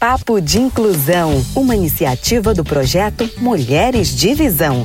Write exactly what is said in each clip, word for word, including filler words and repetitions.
Papo de Inclusão, uma iniciativa do projeto Mulheres de Visão.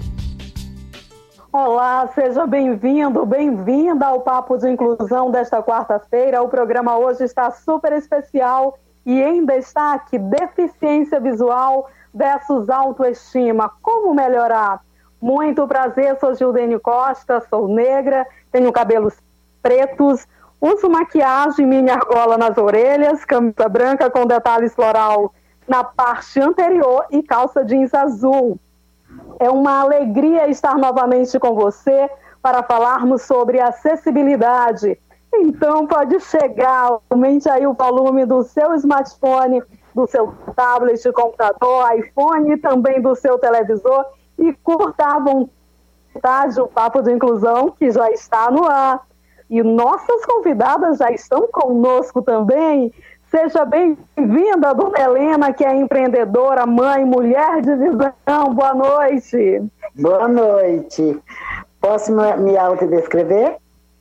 Olá, seja bem-vindo, bem-vinda ao Papo de Inclusão desta quarta-feira. O programa hoje está super especial e em destaque, deficiência visual versus autoestima. Como melhorar? Muito prazer, sou Gildene Costa, sou negra, tenho cabelos pretos, uso maquiagem, mini argola nas orelhas, camisa branca com detalhes floral na parte anterior e calça jeans azul. É uma alegria estar novamente com você para falarmos sobre acessibilidade. Então pode chegar, aumente aí o volume do seu smartphone, do seu tablet, computador, iPhone e também do seu televisor e curta à vontade o Papo de Inclusão que já está no ar. E nossas convidadas já estão conosco também. Seja bem-vinda, dona Helena, que é empreendedora, mãe, mulher de visão. Boa noite. Boa noite. Posso me autodescrever?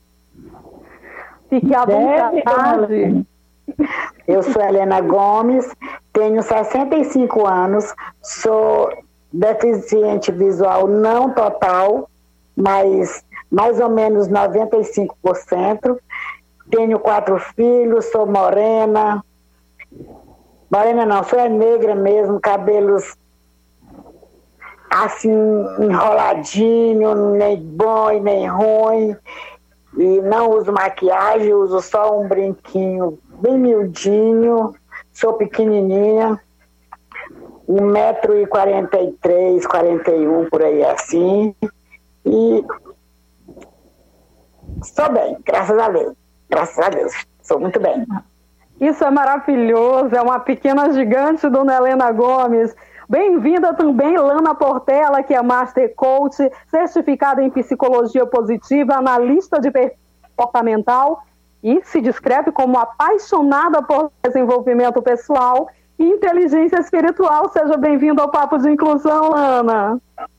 Fique à vontade. Eu sou Helena Gomes, tenho sessenta e cinco anos, sou deficiente visual não total, mas mais ou menos noventa e cinco por cento. Tenho quatro filhos, sou morena. Morena não, sou negra mesmo, cabelos assim, enroladinho, nem bom e nem ruim. E não uso maquiagem, uso só um brinquinho bem miudinho. Sou pequenininha, um metro e quarenta e três, quarenta e um, por aí assim. E estou bem, graças a Deus. Graças a Deus, sou muito bem. Isso é maravilhoso, é uma pequena gigante, dona Helena Gomes. Bem-vinda também, Lana Portela, que é Master Coach, certificada em Psicologia Positiva, analista de comportamental e se descreve como apaixonada por desenvolvimento pessoal e inteligência espiritual. Seja bem-vinda ao Papo de Inclusão, Lana.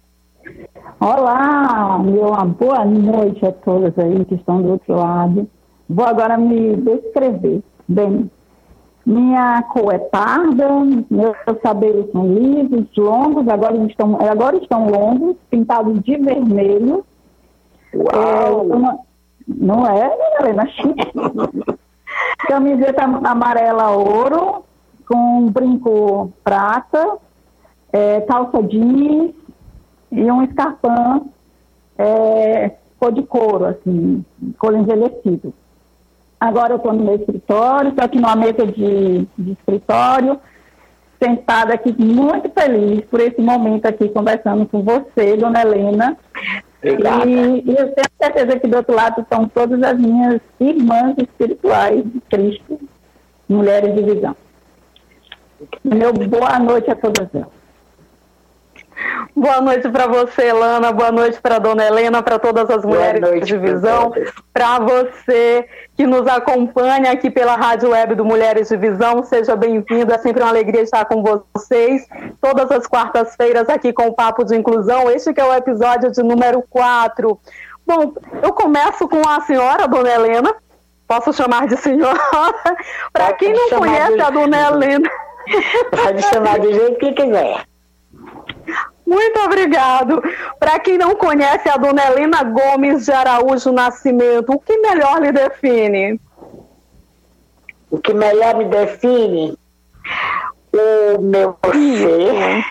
Olá, meu, boa noite a todas aí que estão do outro lado. Vou agora me descrever. Bem, minha cor é parda, meus cabelos são lisos, longos, agora estão, agora estão longos, pintados de vermelho. Uau! É, uma, não é, Helena? Camiseta amarela ouro, com um brinco prata, é, calça jeans e um escarpão é, cor de couro, assim, couro envelhecido. Agora eu estou no meu escritório, estou aqui numa mesa de, de escritório, sentada aqui muito feliz por esse momento aqui, conversando com você, dona Helena. E, e eu tenho certeza que do outro lado estão todas as minhas irmãs espirituais de Cristo, mulheres de visão. Meu boa noite a todas elas. Boa noite para você, Lana. Boa noite para a dona Helena, para todas as mulheres de visão, para você que nos acompanha aqui pela Rádio Web do Mulheres de Visão. Seja bem-vindo, é sempre uma alegria estar com vocês todas as quartas-feiras aqui com o Papo de Inclusão. Este que é o episódio de número quatro. Bom, eu começo com a senhora, dona Helena. Posso chamar de senhora? Para quem não conhece a dona Helena... Pode chamar do jeito que quiser. Muito obrigado. Para quem não conhece a dona Helena Gomes de Araújo Nascimento, o que melhor lhe define? O que melhor me define? O meu ser.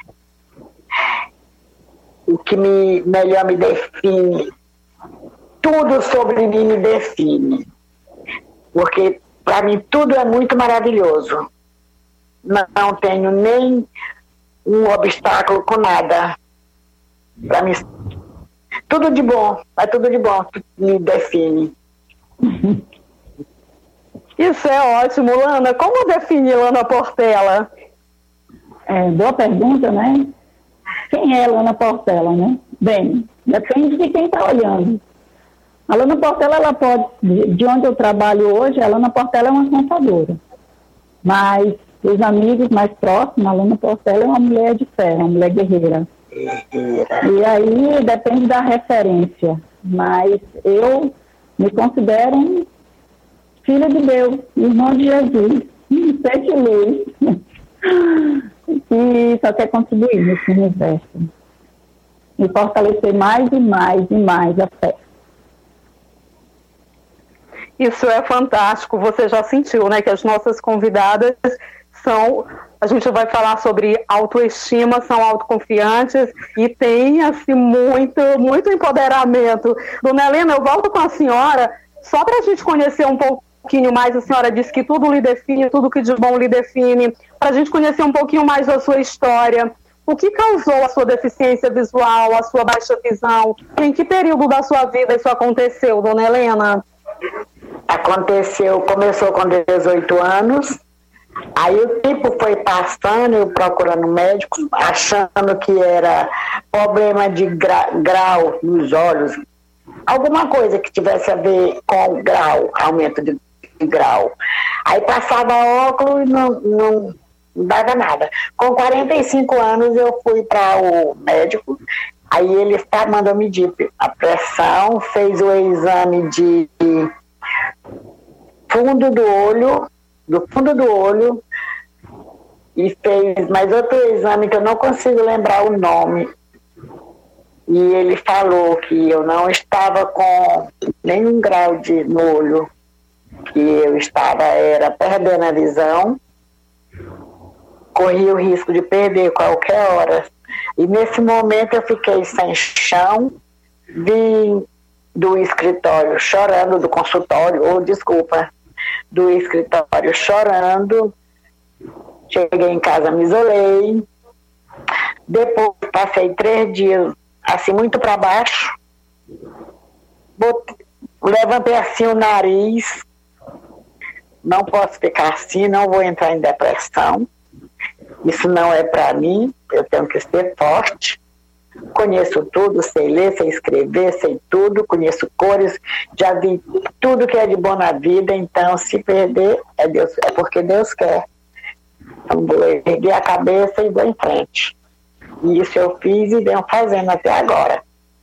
O que me, melhor me define? Tudo sobre mim me define. Porque para mim tudo é muito maravilhoso. Não, não tenho nem um obstáculo com nada. Para mim, tudo de bom, é tudo de bom que me define. Isso é ótimo, Lana. Como define Lana Portela? É, boa pergunta, né? Quem é Lana Portela, né? Bem, depende de quem está olhando. A Lana Portela, ela pode, de onde eu trabalho hoje, a Lana Portela é uma contadora. Mas os amigos mais próximos, a Lana Portela é uma mulher de fé, uma mulher guerreira. E aí depende da referência. Mas eu me considero filha de Deus, irmã de Jesus, sete luz. só quer contribuir nesse universo. E fortalecer mais e mais e mais a fé. Isso é fantástico. Você já sentiu, né, que as nossas convidadas são... A gente vai falar sobre autoestima, são autoconfiantes e tem, assim, muito, muito empoderamento. Dona Helena, eu volto com a senhora só para a gente conhecer um pouquinho mais. A senhora disse que tudo lhe define, tudo que de bom lhe define. Para a gente conhecer um pouquinho mais da sua história. O que causou a sua deficiência visual, a sua baixa visão? Em que período da sua vida isso aconteceu, Dona Helena? Aconteceu, começou com dezoito anos. Aí o tempo foi passando, eu procurando médico, achando que era problema de gra, grau nos olhos, alguma coisa que tivesse a ver com grau, aumento de, de grau. Aí passava óculos e não, não, não dava nada. Com quarenta e cinco anos eu fui para o médico, aí ele está mandando medir a pressão, fez o exame de fundo do olho, do fundo do olho, e fez mais outro exame que eu não consigo lembrar o nome. E ele falou que eu não estava com nenhum grau de, no olho, que eu estava, era perdendo a visão, corria o risco de perder qualquer hora. E nesse momento eu fiquei sem chão, vim do escritório chorando, do consultório, ou desculpa, do escritório chorando, cheguei em casa, me isolei, depois passei três dias assim muito para baixo, botei, levantei assim o nariz, não posso ficar assim, não vou entrar em depressão, isso não é para mim, eu tenho que ser forte. Conheço tudo, sei ler, sei escrever, sei tudo, conheço cores, já vi tudo que é de bom na vida, então se perder é, Deus, é porque Deus quer. Então vou erguer a cabeça e vou em frente. E isso eu fiz e venho fazendo até agora.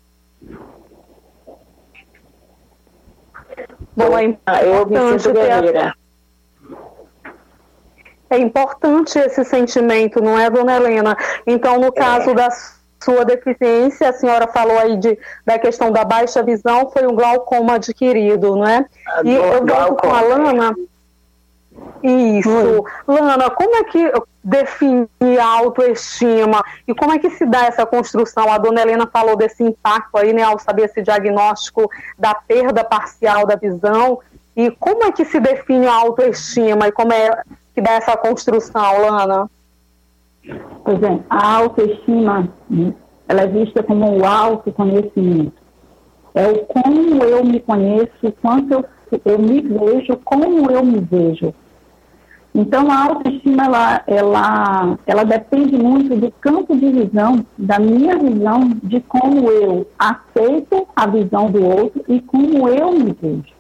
Bom, é eu me sinto guerreira. É importante esse sentimento, não é, Dona Helena? Então, no caso é. da sua deficiência, a senhora falou aí de, da questão da baixa visão, foi um glaucoma adquirido, não é? A e eu volto com a Lana. Isso. Hum. Lana, como é que define a autoestima e como é que se dá essa construção? A Dona Helena falou desse impacto aí, né, ao saber esse diagnóstico da perda parcial da visão. E como é que se define a autoestima e como é que dá essa construção, Lana? Pois é, a autoestima, ela é vista como o autoconhecimento. É o como eu me conheço, quanto eu, eu me vejo, como eu me vejo. Então, a autoestima, ela, ela, ela depende muito do campo de visão, da minha visão, de como eu aceito a visão do outro e como eu me vejo.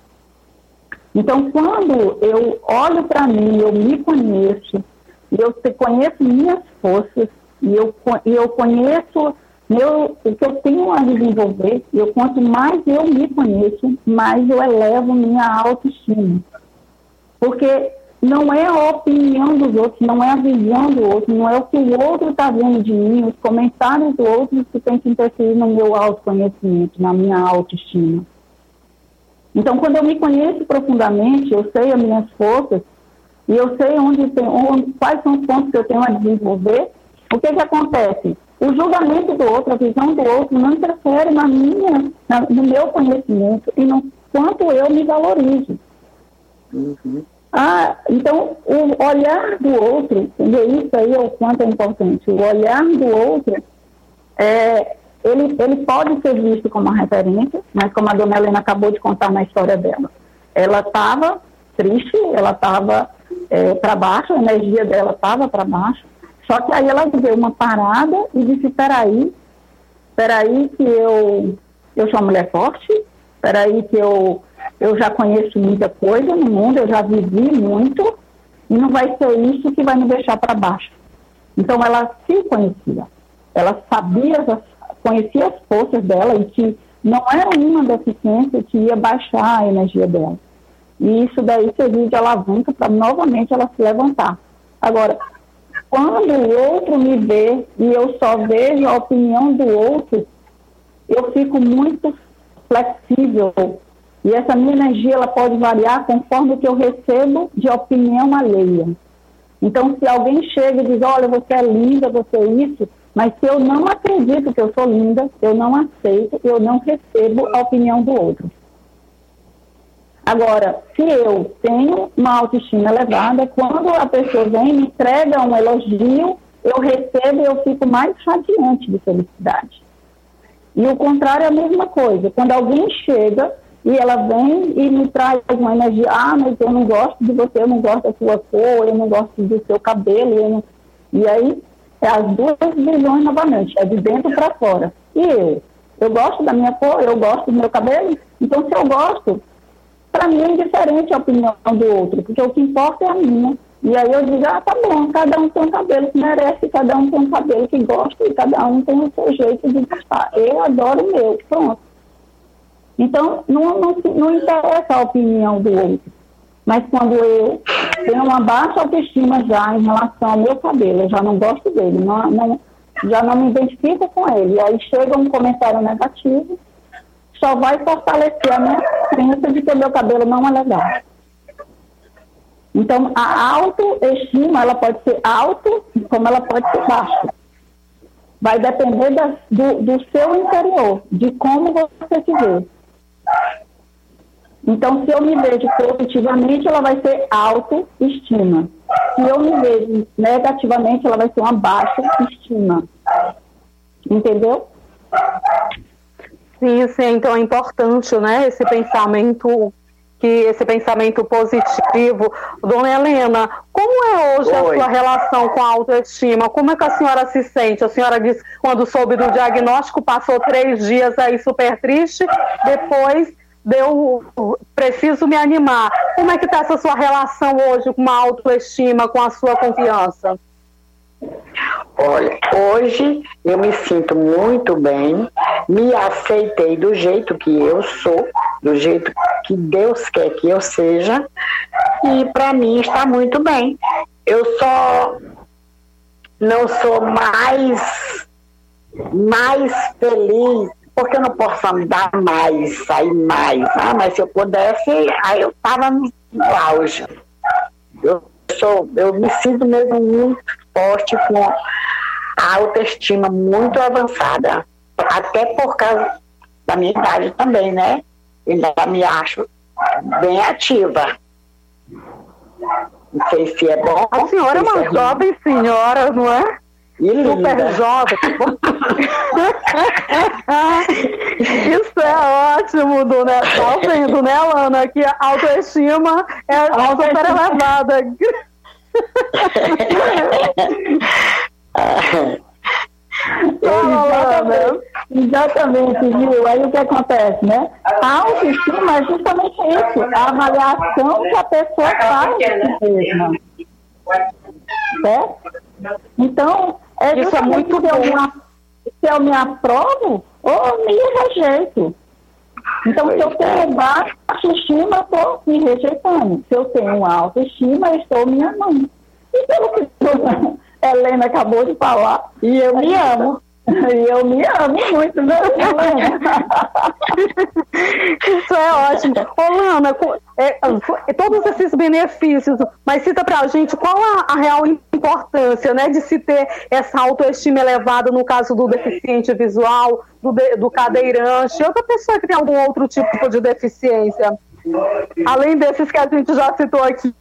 Então, quando eu olho para mim, eu me conheço, eu conheço minhas forças, e eu, eu conheço meu, o que eu tenho a desenvolver, e eu, quanto mais eu me conheço, mais eu elevo minha autoestima. Porque não é a opinião dos outros, não é a visão do outro, não é o que o outro está vendo de mim, os comentários do outro que tem que interferir no meu autoconhecimento, na minha autoestima. Então, quando eu me conheço profundamente, eu sei as minhas forças, e eu sei onde tem, onde, quais são os pontos que eu tenho a desenvolver, o que que acontece? O julgamento do outro, a visão do outro, não interfere na minha, na, no meu conhecimento e no quanto eu me valorizo. Uhum. Ah, então, o olhar do outro, isso aí é o quanto é importante. O olhar do outro, é, ele, ele pode ser visto como uma referência, mas como a Dona Helena acabou de contar na história dela, ela estava triste, ela estava é, para baixo, a energia dela estava para baixo, só que aí ela deu uma parada e disse, peraí, peraí que eu, eu sou uma mulher forte, peraí que eu, eu já conheço muita coisa no mundo, eu já vivi muito, e não vai ser isso que vai me deixar para baixo. Então ela se conhecia, ela sabia, conhecia as forças dela e que não era uma deficiência que ia baixar a energia dela. E isso daí serviu de alavanca para novamente ela se levantar. Agora, quando o outro me vê e eu só vejo a opinião do outro, eu fico muito flexível. E essa minha energia ela pode variar conforme o que eu recebo de opinião alheia. Então, se alguém chega e diz, olha, você é linda, você é isso, mas se eu não acredito que eu sou linda, eu não aceito, eu não recebo a opinião do outro. Agora, se eu tenho uma autoestima elevada, quando a pessoa vem e me entrega um elogio, eu recebo e eu fico mais radiante de felicidade. E o contrário é a mesma coisa. Quando alguém chega e ela vem e me traz uma energia, ah, mas eu não gosto de você, eu não gosto da sua cor, eu não gosto do seu cabelo, eu não... e aí é as duas visões novamente, é de dentro para fora. E eu? Eu gosto da minha cor, eu gosto do meu cabelo, então se eu gosto, para mim é indiferente a opinião do outro, porque o que importa é a minha. E aí eu digo, ah, tá bom, cada um tem um cabelo que merece, cada um tem um cabelo que gosta e cada um tem o seu jeito de gostar. Eu adoro o meu, pronto. Então, não, não, não interessa a opinião do outro. Mas quando eu tenho uma baixa autoestima já em relação ao meu cabelo, eu já não gosto dele, não, não, já não me identifico com ele. E aí chega um comentário negativo, só vai fortalecer a minha crença de que o meu cabelo não é legal. Então, a autoestima, ela pode ser alta, como ela pode ser baixa. Vai depender da, do, do seu interior, de como você se vê. Então, se eu me vejo positivamente, ela vai ser autoestima. Se eu me vejo negativamente, ela vai ser uma baixa estima. Entendeu? Sim, sim. Então é importante, né, esse pensamento, que esse pensamento positivo. Dona Helena, como é hoje Oi. a sua relação com a autoestima? Como é que a senhora se sente? A senhora disse que quando soube do diagnóstico, passou três dias aí super triste, depois deu, preciso me animar. Como é que está essa sua relação hoje com a autoestima, com a sua confiança? Olha, hoje eu me sinto muito bem, me aceitei do jeito que eu sou, do jeito que Deus quer que eu seja, e para mim está muito bem. Eu só não sou mais, mais feliz, porque eu não posso andar mais, sair mais. Ah, mas se eu pudesse, aí eu estava no auge. Eu, sou, eu me sinto mesmo muito forte, com a autoestima muito avançada, até por causa da minha idade também, né? Ainda me acho bem ativa. Não sei se é bom. A senhora é uma jovem senhora, não é? E super linda. Jovem. Isso é ótimo, dona. Tá vendo, né, Alana? Que a autoestima é a super elevada. Exatamente, exatamente, viu? Aí o que acontece, né? A autoestima é justamente isso, a avaliação que a pessoa faz de si mesma. Certo? Então, é isso é muito se eu, me, se eu me aprovo ou me rejeito. Então, se eu tenho baixa estima, eu estou me rejeitando. Se eu tenho alta estima, eu estou me amando. E pelo que a Helena acabou de falar, e eu me amo. E eu me amo muito, né, Helena? Isso é ótimo. Ô, Lana, é, é, todos esses benefícios, mas cita pra gente qual a, a real importância, né, de se ter essa autoestima elevada no caso do deficiente visual, do, de, do cadeirante, outra pessoa que tem algum outro tipo de deficiência, além desses que a gente já citou aqui.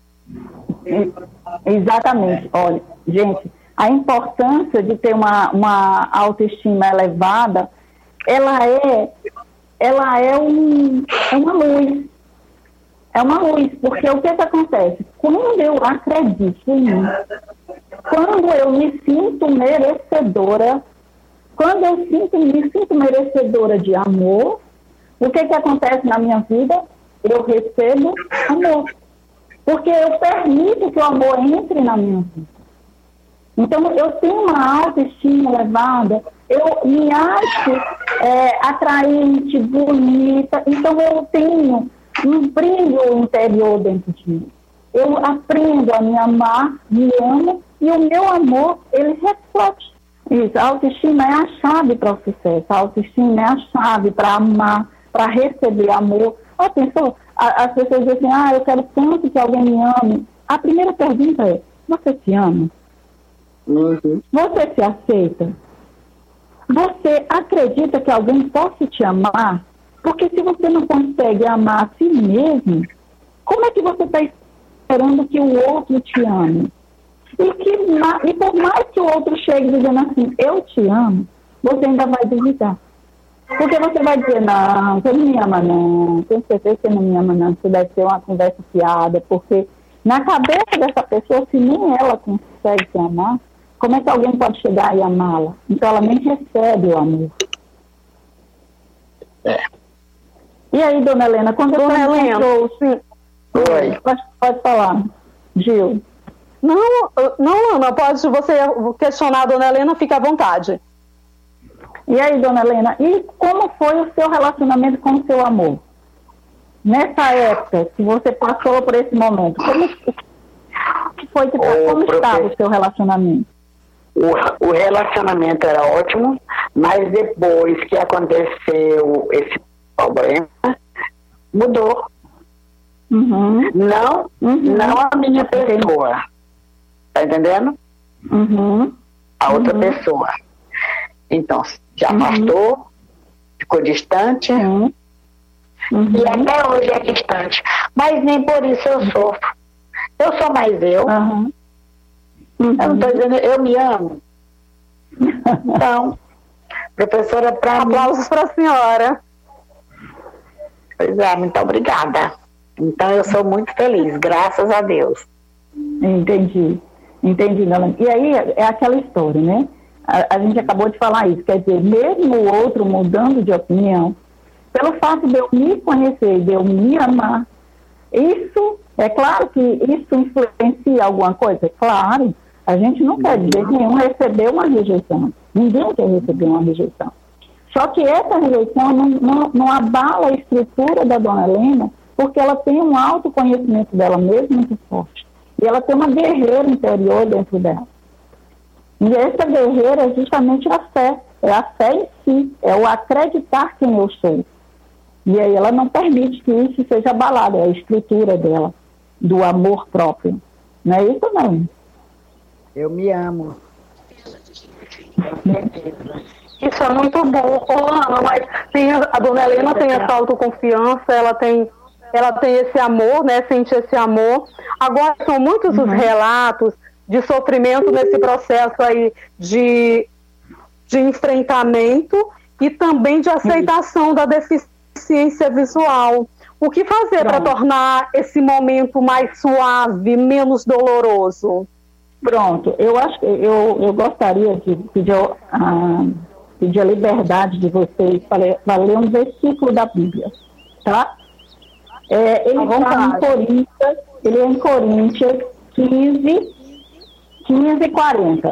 Exatamente. Olha, gente, a importância de ter uma, uma autoestima elevada, ela é, ela é, um, é uma luz. É uma luz, porque o que, que acontece? Quando eu acredito em mim, quando eu me sinto merecedora, quando eu sinto, me sinto merecedora de amor, o que, que acontece na minha vida? Eu recebo amor. Porque eu permito que o amor entre na minha vida. Então, eu tenho uma autoestima elevada, eu me acho é, atraente, bonita, então eu tenho um brilho interior dentro de mim. Eu aprendo a me amar, me amo E o meu amor, ele reflete isso. A autoestima é a chave para o sucesso. A autoestima é a chave para amar, para receber amor. Atenção, as pessoas dizem assim, ah, eu quero tanto que alguém me ame. A primeira pergunta é, você se ama? Uhum. Você se aceita? Você acredita que alguém possa te amar? Porque se você não consegue amar a si mesmo, como é que você está esperando que o outro te ame? E, que, e por mais que o outro chegue dizendo assim, eu te amo, você ainda vai duvidar. Porque você vai dizer, não, você não me ama não, tenho certeza que você não me ama não, isso deve ser uma conversa fiada, porque na cabeça dessa pessoa, se nem ela consegue se amar, como é que alguém pode chegar e amá-la? Então ela nem recebe o amor. É. E aí, dona Helena, quando dona você Helena, encontrou... Sim. Oi. Pode, pode falar, Gil. Não, não, Ana, pode você questionar a dona Helena, fica à vontade. E aí, dona Helena, e como foi o seu relacionamento com o seu amor? Nessa época que você passou por esse momento, como que foi que, Ô, como profe... estava o seu relacionamento? O, o relacionamento era ótimo, mas depois que aconteceu esse problema, mudou. Uhum. Não, uhum. não a minha pessoa. Tá entendendo? Uhum. A outra uhum. pessoa. Então, se uhum. afastou, ficou distante. Uhum. Uhum. E até hoje é distante. Mas nem por isso eu sofro. Eu sou mais eu. Uhum. Uhum. Eu não estou dizendo, eu me amo. Então, professora, para mim... Aplausos para a senhora. Pois é, muito obrigada. Então, eu sou muito feliz, graças a Deus. Entendi. Entendi, Nela. E aí, é aquela história, né? A, a gente acabou de falar isso. Quer dizer, mesmo o outro mudando de opinião, pelo fato de eu me conhecer, de eu me amar, isso, é claro que isso influencia alguma coisa? Claro. A gente não quer dizer que nenhum recebeu uma rejeição. Ninguém quer receber uma rejeição. Só que essa rejeição não, não, não abala a estrutura da dona Helena, porque ela tem um autoconhecimento dela mesma muito forte. E ela tem uma guerreira interior dentro dela. E essa guerreira é justamente a fé. É a fé em si. É o acreditar quem eu sou. E aí ela não permite que isso seja abalado. É a estrutura dela, do amor próprio. Não é isso, não? Eu me amo. Isso é muito bom, Ana, mas tem, a dona Helena tem essa autoconfiança, ela tem, ela tem esse amor, né? Sente esse amor. Agora, são muitos uhum. os relatos de sofrimento nesse processo aí de, de enfrentamento e também de aceitação da deficiência visual. O que fazer para tornar esse momento mais suave, menos doloroso? Pronto, eu acho que eu, eu gostaria de pedir a, pedir a liberdade de vocês para ler um versículo da Bíblia, tá? É, ele está em Coríntios, ele é em Coríntios quinze, quinze e quarenta.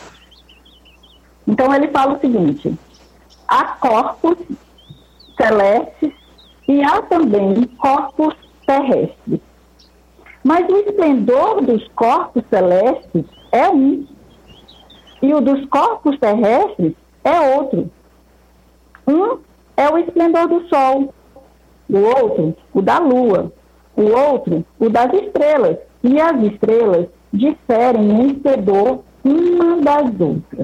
Então ele fala o seguinte: há corpos celestes e há também corpos terrestres. Mas o esplendor dos corpos celestes é um, e o dos corpos terrestres é outro. Um é o esplendor do sol, o outro, o da lua, o outro, o das estrelas. E as estrelas diferem em esplendor uma das outras.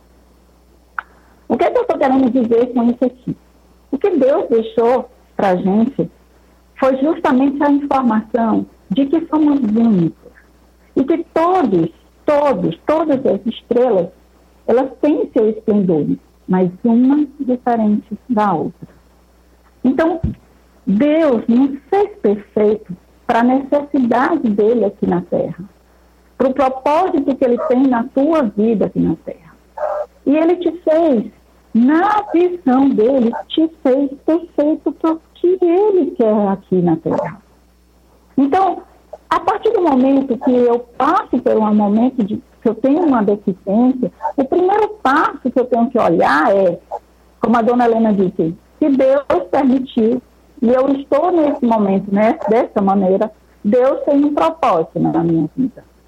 O que, é que eu estou querendo dizer com isso aqui? O que Deus deixou para a gente foi justamente a informação de que somos únicos. E que todos, todos, todas as estrelas, elas têm seu esplendor, mas uma diferente da outra. Então, Deus nos fez perfeito para a necessidade dele aqui na Terra, para o propósito que ele tem na tua vida aqui na Terra. E ele te fez, na visão dele, te fez perfeito para o que ele quer aqui na Terra. Então, a partir do momento que eu passo por um momento de que eu tenho uma deficiência, o primeiro passo que eu tenho que olhar é, como a dona Helena disse, se Deus permitiu, e eu estou nesse momento, né, dessa maneira, Deus tem um propósito na minha vida.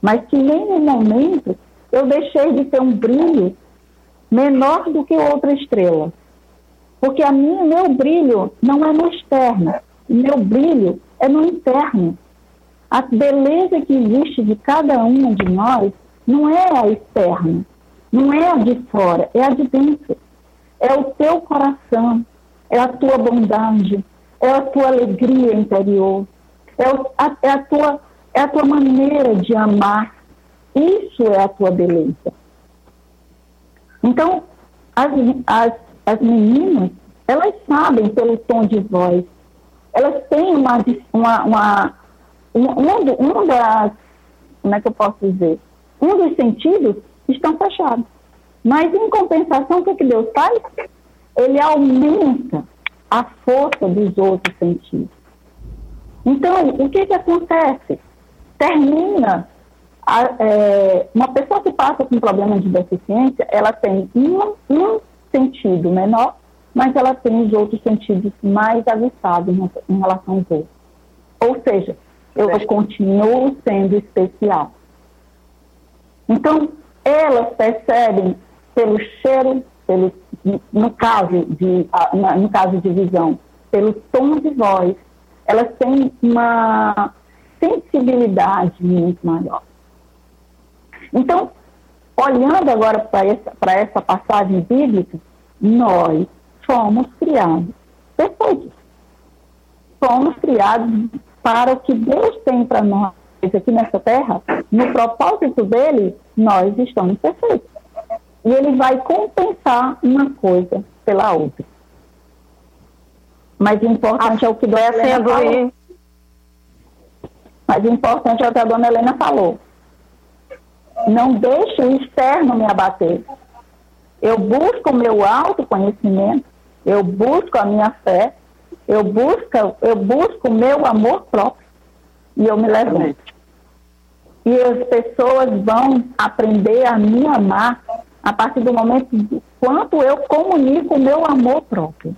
mas que em nenhum momento eu deixei de ter um brilho menor do que outra estrela. Porque a minha, meu brilho não é no externo, o meu brilho é no interno. A beleza que existe de cada uma de nós não é a externa, não é a de fora, é a de dentro. É o teu coração, é a tua bondade, é a tua alegria interior, é, o, a, é, a, tua, é a tua maneira de amar. Isso é a tua beleza. Então, as, as, as meninas, elas sabem pelo tom de voz, elas têm uma, uma, uma um, um, um das, como é que eu posso dizer, um dos sentidos estão fechados. Mas, em compensação, o que, que Deus faz? Ele aumenta a força dos outros sentidos. Então, o que, que acontece? Termina, a, é, uma pessoa que passa com problema de deficiência, ela tem um, um sentido menor, mas ela tem os outros sentidos mais aguçados em, em relação aos outros. Ou seja, eu é. continuo sendo especial. Então, elas percebem pelo cheiro, pelo, no, caso de, no caso de visão, pelo tom de voz, elas têm uma sensibilidade muito maior. Então, olhando agora para essa, para essa passagem bíblica, nós fomos criados perfeitos. Fomos criados para o que Deus tem para nós aqui nessa terra. No propósito dele, nós estamos perfeitos. E ele vai compensar uma coisa pela outra. Mas o importante ah, é o que a Dona Helena falou. Mas o importante é o que a Dona Helena falou. Não deixe o externo me abater. Eu busco o meu autoconhecimento, eu busco a minha fé, eu busco, eu busco o meu amor próprio e eu me levanto. E as pessoas vão aprender a me amar a partir do momento do quanto eu comunico o meu amor próprio.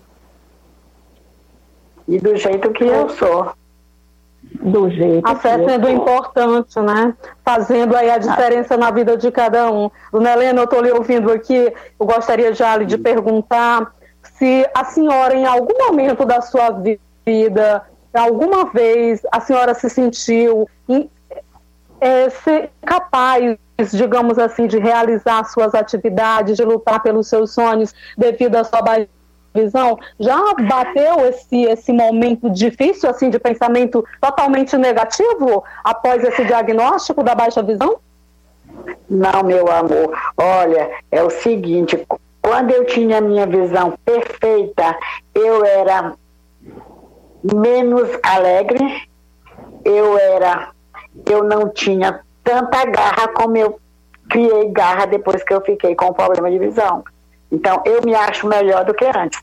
E do jeito que eu sou. Do jeito a fé sendo importante, né? Fazendo aí a diferença ah. na vida de cada um. Dona Helena, eu estou lhe ouvindo aqui, eu gostaria já de perguntar se a senhora, em algum momento da sua vida, alguma vez, a senhora se sentiu in, é, se capaz, digamos assim, de realizar suas atividades, de lutar pelos seus sonhos devido à sua baixa visão? Já bateu esse, esse momento difícil, assim, de pensamento totalmente negativo após esse diagnóstico da baixa visão? Não, meu amor. Olha, é o seguinte, quando eu tinha a minha visão perfeita, eu era menos alegre, eu era, eu não tinha tanta garra como eu criei garra depois que eu fiquei com o problema de visão. Então, eu me acho melhor do que antes.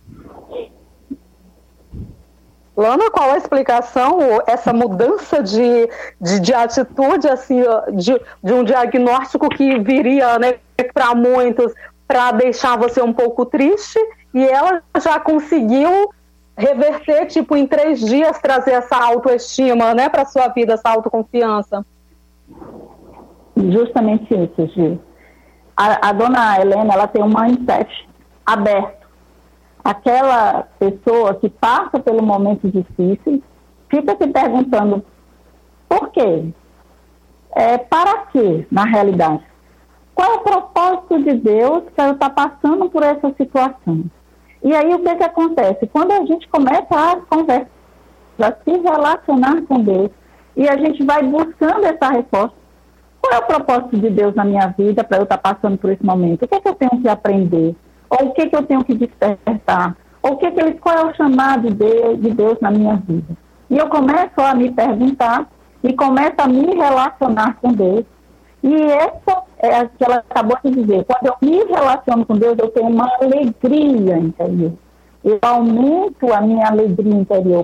Lana, qual a explicação, essa mudança de, de, de atitude, assim, de, de um diagnóstico que viria, né, para muitos, para deixar você um pouco triste, e ela já conseguiu reverter, tipo, em três dias, trazer essa autoestima, né, para sua vida, essa autoconfiança? Justamente isso, Gil. A, a dona Helena, ela tem um mindset aberto. Aquela pessoa que passa pelo momento difícil fica se perguntando por quê? É, para quê, na realidade? Qual é o propósito de Deus para eu estar passando por essa situação? E aí o que, que acontece? Quando a gente começa a conversar, a se relacionar com Deus, e a gente vai buscando essa resposta, qual é o propósito de Deus na minha vida para eu estar passando por esse momento? O que, que eu tenho que aprender? Ou o que, que eu tenho que despertar? Ou o que que ele, qual é o chamado de, de Deus na minha vida? E eu começo a me perguntar e começo a me relacionar com Deus. E essa é a que ela acabou de dizer. Quando eu me relaciono com Deus, eu tenho uma alegria interior. Eu aumento a minha alegria interior.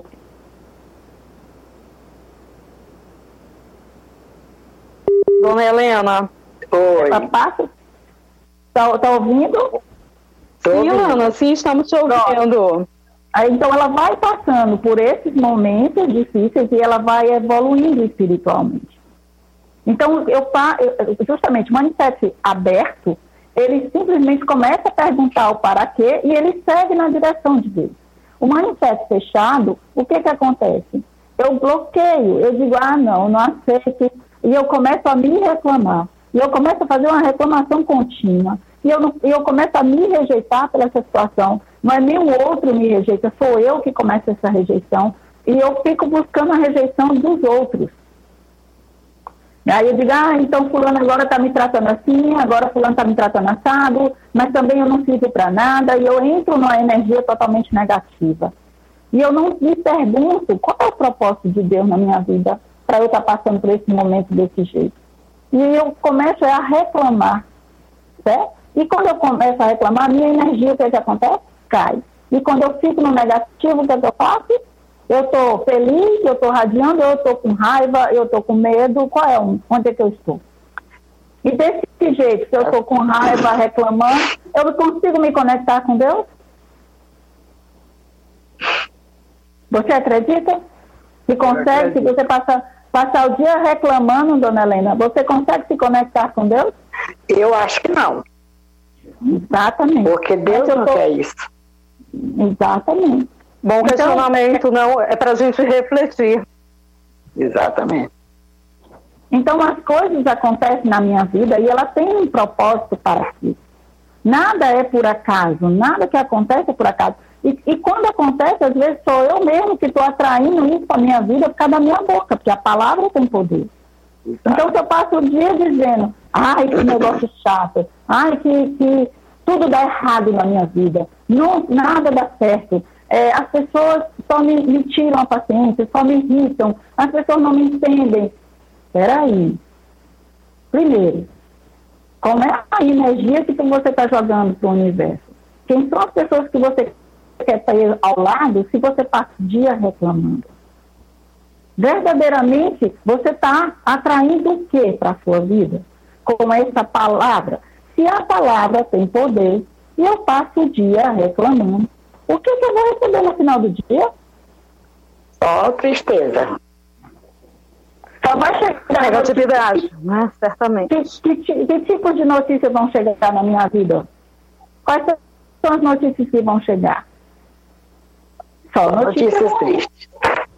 Dona Helena. Oi. Está tá ouvindo? Sim, Ana, sim, estamos te ouvindo. Aí, então, ela vai passando por esses momentos difíceis e ela vai evoluindo espiritualmente. Então, eu, justamente, o manifeste aberto, ele simplesmente começa a perguntar o para quê e ele segue na direção de Deus. O manifesto fechado, o que que acontece? Eu bloqueio, eu digo, ah, não, não aceito, e eu começo a me reclamar. E eu começo a fazer uma reclamação contínua. E eu, não, eu começo a me rejeitar pela essa situação. Não é nem o outro me rejeita, sou eu que começo essa rejeição. E eu fico buscando a rejeição dos outros. Aí eu digo, ah, então fulano agora está me tratando assim, agora fulano está me tratando assado, mas também eu não sirvo para nada, e eu entro numa energia totalmente negativa. E eu não me pergunto qual é o propósito de Deus na minha vida para eu estar tá passando por esse momento desse jeito. E eu começo a reclamar, certo? E quando eu começo a reclamar, minha energia, o que, é que acontece? Cai. E quando eu fico no negativo, o que, é que eu faço? Eu estou feliz, eu estou radiando, eu estou com raiva, eu estou com medo. Qual é um? Onde é que eu estou? E desse jeito, se eu estou com raiva, reclamando, eu não consigo me conectar com Deus? Você acredita? Que consegue, se você passar, passar o dia reclamando, dona Helena, você consegue se conectar com Deus? Eu acho que não. Exatamente. Porque Deus não tô... quer isso. Exatamente. Bom questionamento, então, não, é para a gente refletir. Exatamente. Então, as coisas acontecem na minha vida e ela tem um propósito para si. Nada é por acaso, nada que acontece é por acaso. E, e quando acontece, às vezes sou eu mesmo que estou atraindo isso para a minha vida por causa da minha boca, porque a palavra tem poder. Exato. Então, se eu passo o dia dizendo, ai, que negócio chato, ai, que, que tudo dá errado na minha vida, não, nada dá certo, É, as pessoas só me, me tiram a paciência, só me irritam, as pessoas não me entendem. Espera aí. Primeiro, como é a energia que você está jogando para o universo? Quem são as pessoas que você quer ter ao lado se você passa o dia reclamando? Verdadeiramente, você está atraindo o que para a sua vida? Com essa palavra. Se a palavra tem poder, e eu passo o dia reclamando, o que, que eu vou receber no final do dia? Só tristeza. Só vai chegar... Negatividade, né? Certamente. Que, que, que tipo de notícias vão chegar na minha vida? Quais são as notícias que vão chegar? Só notícias, notícias tristes.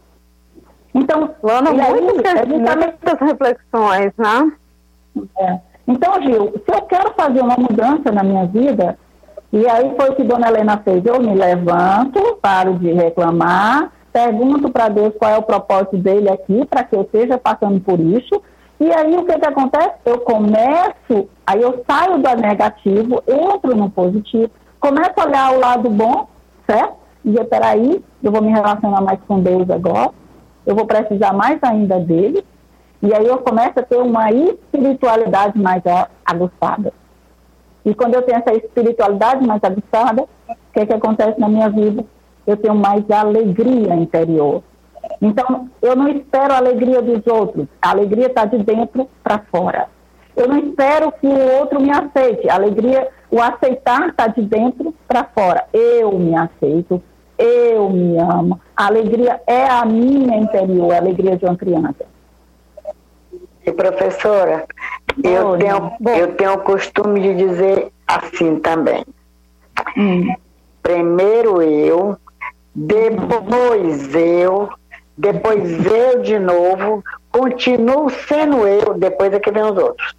Então, Lana, muitas, aí, muitas reflexões, né? É. Então, Gil, se eu quero fazer uma mudança na minha vida... E aí foi o que Dona Helena fez. Eu me levanto, paro de reclamar, pergunto para Deus qual é o propósito dele aqui, para que eu esteja passando por isso. E aí o que, que acontece? Eu começo, aí eu saio do negativo, entro no positivo, começo a olhar o lado bom, certo? E dizer, peraí, eu vou me relacionar mais com Deus agora, eu vou precisar mais ainda dele. E aí eu começo a ter uma espiritualidade mais aguçada. E quando eu tenho essa espiritualidade mais aguçada, o que, que acontece na minha vida? Eu tenho mais alegria interior. Então, eu não espero a alegria dos outros. A alegria está de dentro para fora. Eu não espero que o outro me aceite. A alegria, o aceitar está de dentro para fora. Eu me aceito, eu me amo. A alegria é a minha interior, a alegria de uma criança. E professora, eu, Oi, tenho, eu tenho o costume de dizer assim também. Hum. Primeiro eu, depois eu, depois eu de novo, continuo sendo eu, depois é que vem os outros.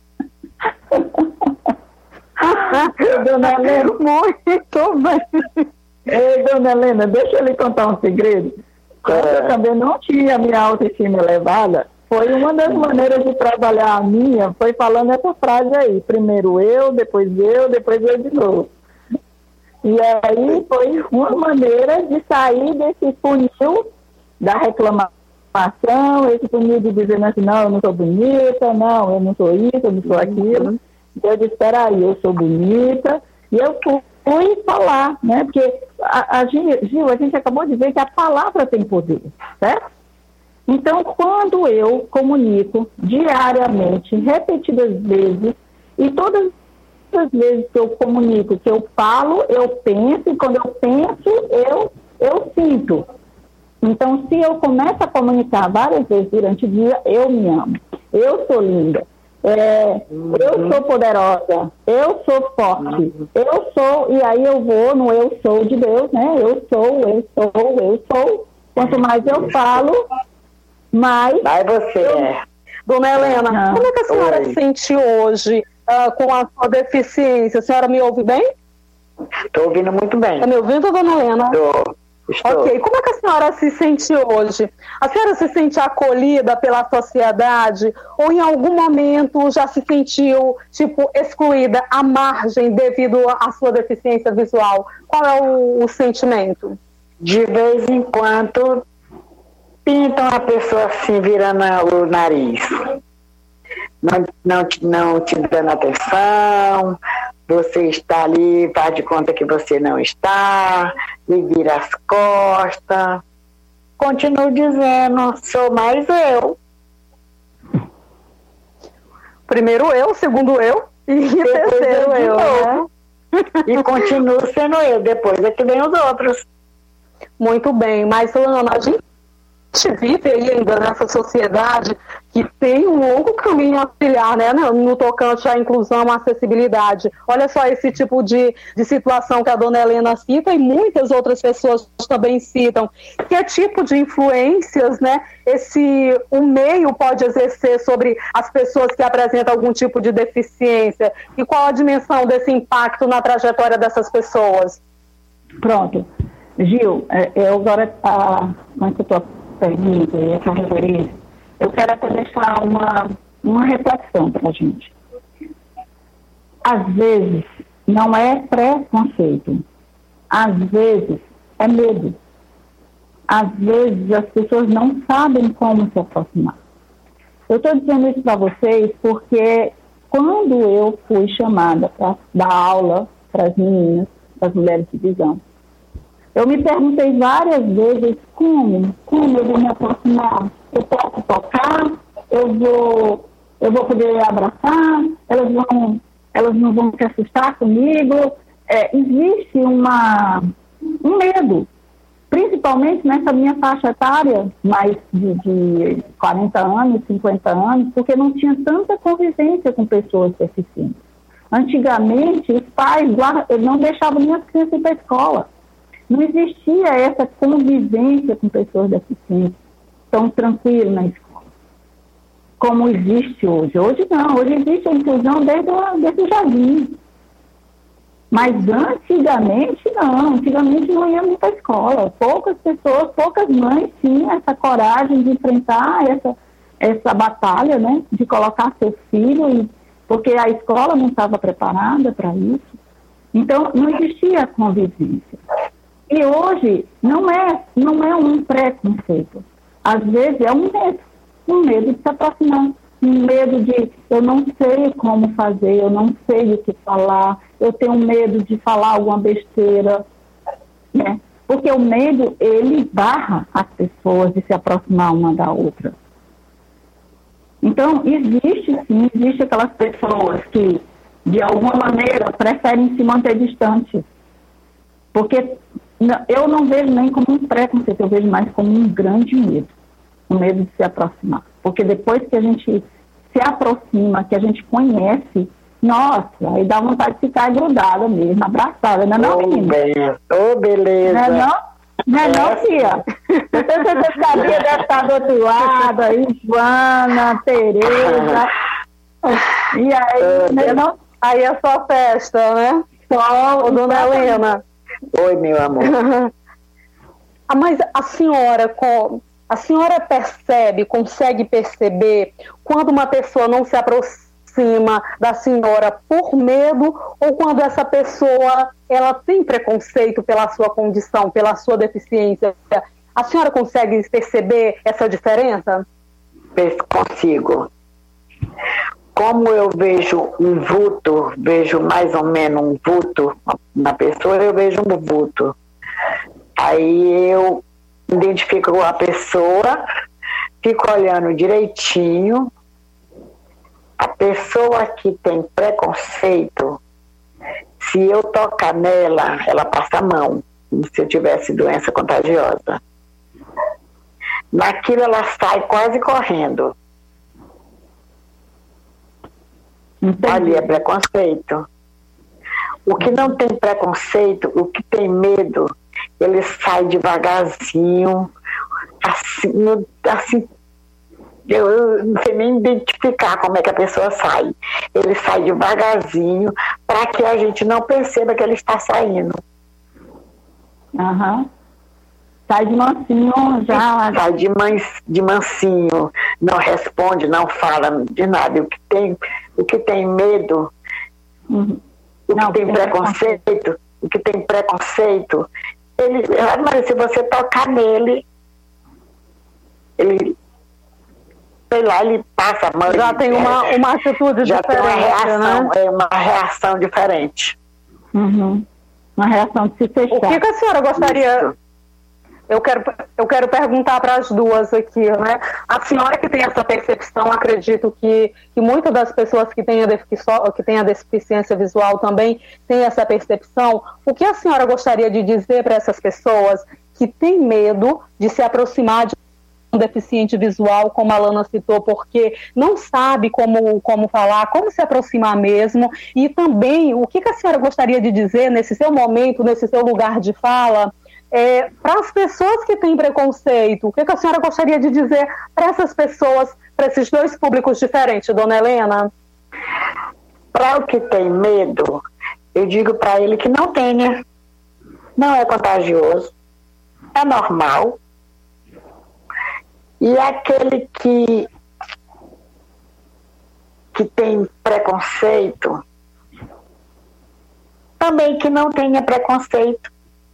Dona Helena, muito bem. Ei, Dona Helena, deixa eu lhe contar um segredo. Quando é. eu também não tinha minha autoestima elevada, foi uma das maneiras de trabalhar a minha, foi falando essa frase aí. Primeiro eu, depois eu, depois eu de novo. E aí foi uma maneira de sair desse funil da reclamação, esse funil de dizer assim, não, eu não sou bonita, não, eu não sou isso, eu não sou aquilo. Eu disse, espera aí, eu sou bonita. E eu fui falar, né? Porque, a, a Gil, a gente acabou de ver que a palavra tem poder, certo? Então, quando eu comunico diariamente, repetidas vezes, e todas as vezes que eu comunico, que eu falo, eu penso, e quando eu penso, eu, eu sinto. Então, se eu começo a comunicar várias vezes durante o dia, eu me amo. eu sou linda, é, uhum. eu sou poderosa, eu sou forte, uhum. eu sou, e aí eu vou no eu sou de Deus, né? Eu sou, eu sou, eu sou. Quanto mais eu falo, mais... Vai você, eu... é. Dona Helena, Não. como é que a senhora Oi. se sente hoje uh, com a sua deficiência? A senhora me ouve bem? Estou ouvindo muito bem. Está me ouvindo, Dona Helena? Estou. Estou. Ok, como é que a senhora se sente hoje? A senhora se sente acolhida pela sociedade ou em algum momento já se sentiu, tipo, excluída, à margem devido à sua deficiência visual? Qual é o, o sentimento? De vez em quando pintam a pessoa assim, virando o nariz. Não, não, não te dando atenção, você está ali, faz de conta que você não está, e vira as costas. Continuo dizendo, sou mais eu. Primeiro eu, segundo eu e Depois terceiro eu, eu, né? E continuo sendo eu, depois é que vem os outros. Muito bem, mas Lana, a gente vive ainda nessa sociedade que tem um longo caminho a trilhar, né, no tocante à inclusão, à acessibilidade. Olha só esse tipo de, de situação que a dona Helena cita e muitas outras pessoas também citam. Que tipo de influências, né, esse, o meio pode exercer sobre as pessoas que apresentam algum tipo de deficiência? E qual a dimensão desse impacto na trajetória dessas pessoas? Pronto. Gil, eu agora, a, quanto a tua pergunta e essa referência, eu quero até deixar uma, uma reflexão para a gente. Às vezes, não é preconceito. Às vezes, é medo. Às vezes, as pessoas não sabem como se aproximar. Eu estou dizendo isso para vocês porque quando eu fui chamada para dar aula para as meninas, para as mulheres de visão, eu me perguntei várias vezes como, como eu vou me aproximar. Eu posso tocar, eu vou, eu vou poder abraçar, elas, vão, elas não vão se assustar comigo. É, existe uma, um medo, principalmente nessa minha faixa etária, mais de, de quarenta anos, cinquenta anos, porque não tinha tanta convivência com pessoas deficientes. Antigamente, os pais não deixavam minhas crianças ir para a escola. Não existia essa convivência com pessoas deficientes tão tranquilo na escola, como existe hoje. Hoje não, hoje existe a inclusão desde o, desde o jardim. Mas antigamente não, antigamente não íamos para a escola. Poucas pessoas, poucas mães tinham essa coragem de enfrentar essa, essa batalha, né, de colocar seu filho, porque a escola não estava preparada para isso. Então, não existia convivência. E hoje não é, não é um preconceito. Às vezes é um medo, um medo de se aproximar, um medo de eu não sei como fazer, eu não sei o que falar, eu tenho medo de falar alguma besteira, né? Porque o medo, ele barra as pessoas de se aproximar uma da outra. Então, existe sim, existe aquelas pessoas que, de alguma maneira, preferem se manter distantes. Porque eu não vejo nem como um preconceito, eu vejo mais como um grande medo. O medo de se aproximar. Porque depois que a gente se aproxima, que a gente conhece, nossa, aí dá vontade de ficar grudada mesmo, abraçada, não é não, menina? Ô, oh, beleza. Não é não? Não é não, tia? Você sabia deve estar do outro lado aí, Joana, Tereza. E aí, não é não? Aí é só festa, né? Só, ô, dona Helena. Oi, meu amor. Ah, mas a senhora, a senhora percebe, consegue perceber quando uma pessoa não se aproxima da senhora por medo ou quando essa pessoa ela tem preconceito pela sua condição, pela sua deficiência? A senhora consegue perceber essa diferença? Consigo. Como eu vejo um vulto, vejo mais ou menos um vulto na pessoa, eu vejo um vulto. Aí eu identifico a pessoa, fico olhando direitinho. A pessoa que tem preconceito, se eu tocar nela, ela passa a mão, como se eu tivesse doença contagiosa. Naquilo ela sai quase correndo. Entendi. Ali é preconceito. O que não tem preconceito, o que tem medo, ele sai devagarzinho, assim, assim eu não sei nem identificar como é que a pessoa sai. Ele sai devagarzinho para que a gente não perceba que ele está saindo. Aham. Sai de mansinho já. Sai de, mans, de mansinho, não responde, não fala de nada. O que tem, o que tem medo, Uhum. o que Não, tem tem preconceito, preconceito, o que tem preconceito, ele, mas se você tocar nele, ele, sei lá, ele passa a mão. Já tem uma, uma atitude já diferente, tem uma reação, né? é uma reação diferente. Uhum. Uma reação de se fechar. O que, que a senhora gostaria... Isso. Eu quero, eu quero perguntar para as duas aqui, né? A senhora que tem essa percepção, acredito que, que muitas das pessoas que têm, a que têm a deficiência visual também têm essa percepção. O que a senhora gostaria de dizer para essas pessoas que têm medo de se aproximar de um deficiente visual, como a Lana citou, porque não sabe como, como falar, como se aproximar mesmo, e também o que, que a senhora gostaria de dizer nesse seu momento, nesse seu lugar de fala, É, para as pessoas que têm preconceito, o que, que a senhora gostaria de dizer para essas pessoas, para esses dois públicos diferentes, dona Helena? Para o que tem medo, eu digo para ele que não tenha, não é contagioso, é normal. E aquele que, que tem preconceito, também que não tenha preconceito.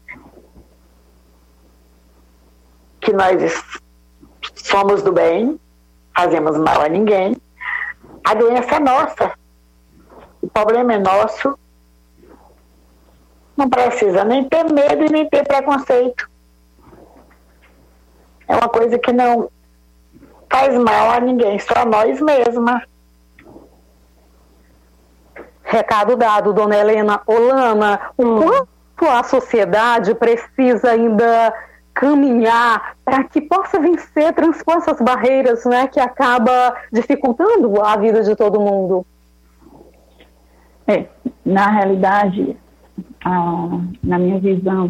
Que nós somos do bem, fazemos mal a ninguém. A doença é nossa. O problema é nosso. Não precisa nem ter medo e nem ter preconceito. É uma coisa que não faz mal a ninguém, só a nós mesmas. Recado dado, dona Helena. Olana, o quanto a sociedade precisa ainda caminhar para que possa vencer, transpor essas barreiras, né, que acaba dificultando a vida de todo mundo? É, na realidade, a, na minha visão,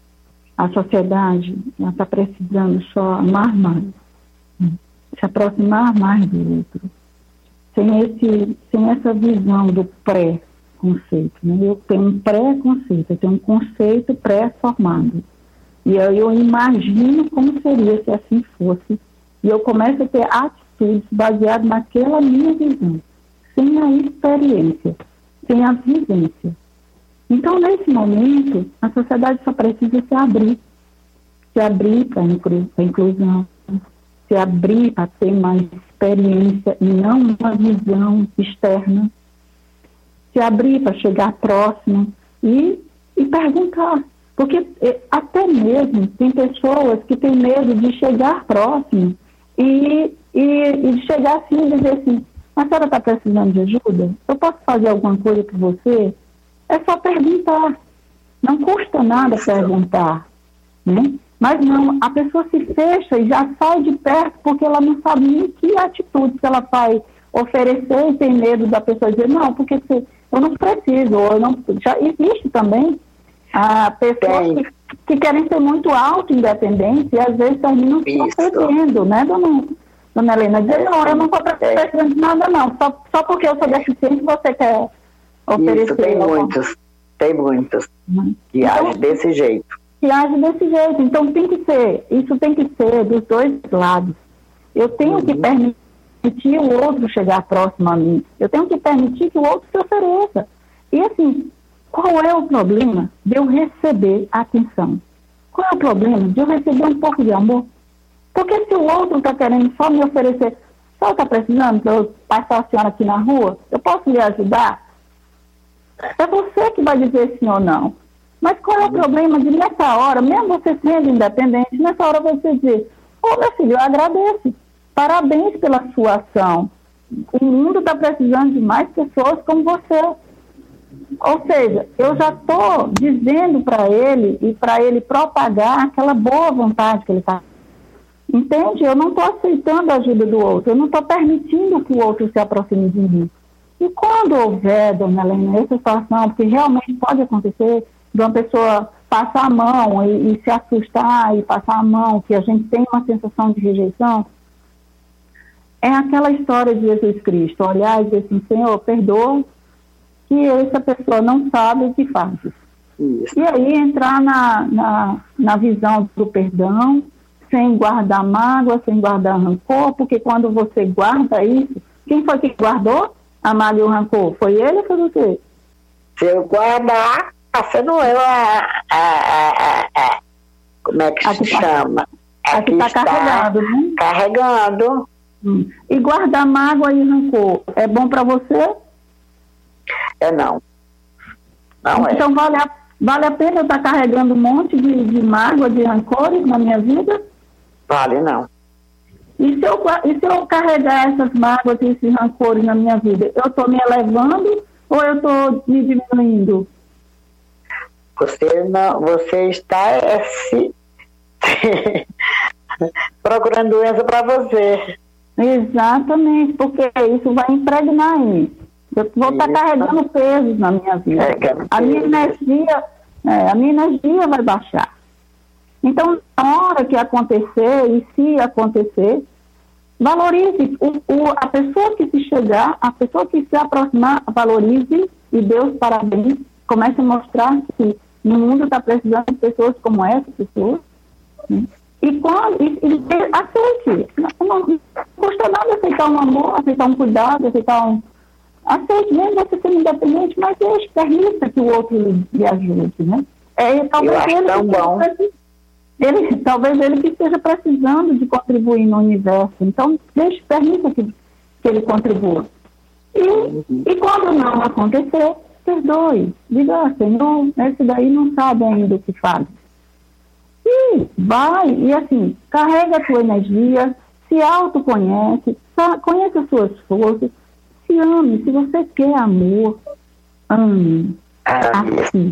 a sociedade está precisando só amar mais, se aproximar mais do outro, sem, esse, sem essa visão do pré-conceito. Né? Eu tenho um pré-conceito, eu tenho um conceito pré-formado. E aí eu imagino como seria se assim fosse. E eu começo a ter atitudes baseadas naquela minha visão, sem a experiência, sem a vivência. Então, nesse momento, a sociedade só precisa se abrir. Se abrir para a inclusão, se abrir para ter mais experiência e não uma visão externa. Se abrir para chegar próximo e, e perguntar. Porque até mesmo tem pessoas que têm medo de chegar próximo e, e, e de chegar assim e dizer assim, a senhora está precisando de ajuda? Eu posso fazer alguma coisa por você? É só perguntar. Não custa nada perguntar. Né? Mas não, a pessoa se fecha e já sai de perto porque ela não sabe nem que atitude que ela vai oferecer e tem medo da pessoa dizer, não, porque se, eu não preciso. Ou eu não, já existe também a pessoas que, que querem ser muito auto-independentes e às vezes terminam se perdendo, né, dona, dona Helena? Dizer, não, eu não estou precisando de nada, não. Só, só porque eu sou deficiente você quer oferecer. Isso, tem muitos, tem muitos Uhum. que Então, agem desse jeito. Que age desse jeito. Então tem que ser, isso tem que ser dos dois lados. Eu tenho uhum. que permitir o outro chegar próximo a mim. Eu tenho que permitir que o outro se ofereça. E assim, qual é o problema de eu receber atenção? Qual é o problema de eu receber um pouco de amor? Porque se o outro está querendo só me oferecer, só está precisando que eu passar a senhora aqui na rua, eu posso lhe ajudar? É você que vai dizer sim ou não. Mas qual é o problema de nessa hora, mesmo você sendo independente, nessa hora você dizer, ô meu filho, eu agradeço, parabéns pela sua ação. O mundo está precisando de mais pessoas como você. Ou seja, eu já estou dizendo para ele e para ele propagar aquela boa vontade que ele está. Entende? Eu não estou aceitando a ajuda do outro, eu não estou permitindo que o outro se aproxime de mim. E quando houver, dona Helena, essa situação, porque realmente pode acontecer de uma pessoa passar a mão e, e se assustar e passar a mão, que a gente tem uma sensação de rejeição, é aquela história de Jesus Cristo, olhar e dizer assim, Senhor, perdoa, que essa pessoa não sabe o que faz. Isso. E aí entrar na, na, na visão do perdão, sem guardar mágoa, sem guardar rancor, porque quando você guarda isso, quem foi que guardou a mágoa e o rancor? Foi ele ou foi você? Se eu guardar, sendo eu a, a, a, a, como é que aqui se tá, chama? Aqui está carregado, né? Carregando. Hum. E guardar mágoa e rancor, é bom para você? É não. Não é. Então vale a, vale a pena eu estar carregando um monte de, de mágoa, de rancores na minha vida? Vale não. E se eu, e se eu carregar essas mágoas e esses rancores na minha vida, eu estou me elevando ou eu estou me diminuindo? Você, não, você está é, se, procurando doença para você. Exatamente, porque isso vai impregnar em mim. Eu vou estar carregando pesos na minha vida. É, a minha energia, é, a minha energia vai baixar. Então, na hora que acontecer, e se acontecer, valorize o, o, a pessoa que se chegar, a pessoa que se aproximar, valorize e dê os parabéns. Comece a mostrar que no mundo está precisando de pessoas como essa pessoa. Né? E, quando, e, e aceite. Não, não, não custa nada aceitar um amor, aceitar um cuidado, aceitar um... Aceite, mesmo você sendo independente, mas deixe, permita que o outro lhe, lhe ajude, né? É, talvez Eu acho ele tão bom. Ele, talvez ele que esteja precisando de contribuir no universo. Então, deixe, permita que, que ele contribua. E, uhum. e quando não acontecer, perdoe. Diga, ah, Senhor, esse daí não sabe ainda o que faz. E vai, e assim, carrega a tua energia, se autoconhece, conhece as suas forças, se ame. Se você quer amor, ame a si.